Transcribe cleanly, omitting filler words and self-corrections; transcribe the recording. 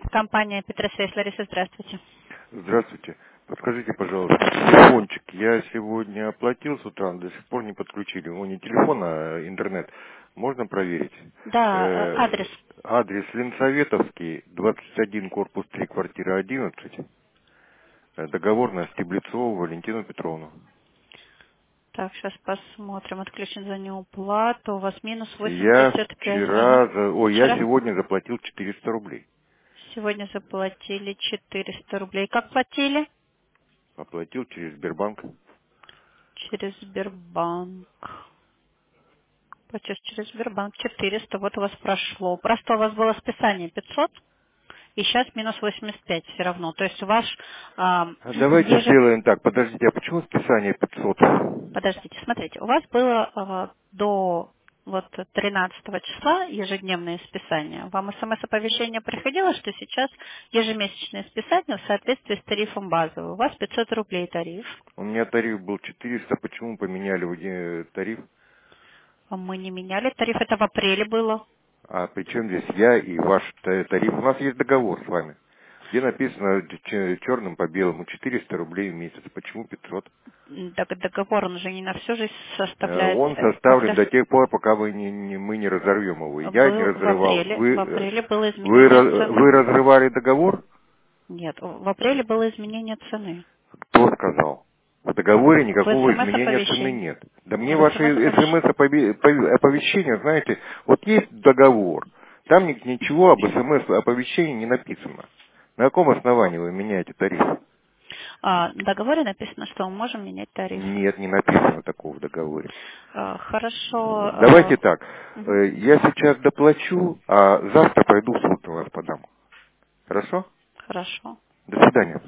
Компания Петросвязь. Лариса, здравствуйте. Здравствуйте. Подскажите, пожалуйста, телефончик. Я сегодня оплатил с утра, но до сих пор не подключили. Ну, не телефон, а интернет. Можно проверить? Да, адрес. Адрес Ленсоветовский, 21, корпус 3, квартира 11. Договор на Стеблецову Валентину Петровну. Так, сейчас посмотрим. Отключен за неуплату. У вас минус Я 85, ага. я Вчера? сегодня заплатил 400 рублей. Сегодня заплатили 400 рублей. Как платили? Оплатил через Сбербанк. Через Сбербанк. Платеж через Сбербанк 400. Вот у вас прошло. Просто у вас было списание 500. И сейчас минус 85 все равно. То есть ваш Давайте сделаем так. Подождите, а почему списание 500? Подождите, смотрите, у вас было до вот 13 числа ежедневное списание. Вам смс-оповещение приходило, что сейчас ежемесячное списание в соответствии с тарифом базовый. У вас 500 рублей тариф. У меня тариф был 400, почему поменяли тариф? Мы не меняли тариф, это в апреле было. А при чем здесь я и ваш тариф? У нас есть договор с вами, где написано черным по белому 400 рублей в месяц. Почему 500? Договор, он же не на всю жизнь составляется. Он составлен до тех пор, пока мы не разорвем его. Я не Был в разрывал. апреле. В апреле было изменение Вы цены. разрывали договор? Нет, в апреле было изменение цены. Кто сказал? В договоре В никакого изменения цены смс-оповещении. нет. Да мне В ваши смс-оповещении. смс-оповещения, знаете, вот есть договор, там ничего об смс-оповещении не написано. На каком основании вы меняете тариф? В договоре написано, что мы можем менять тариф. Нет, не написано такого в договоре. Хорошо. Давайте так, Мгм. я сейчас доплачу, а завтра пойду в суд на вас подам. Хорошо? Хорошо. До свидания.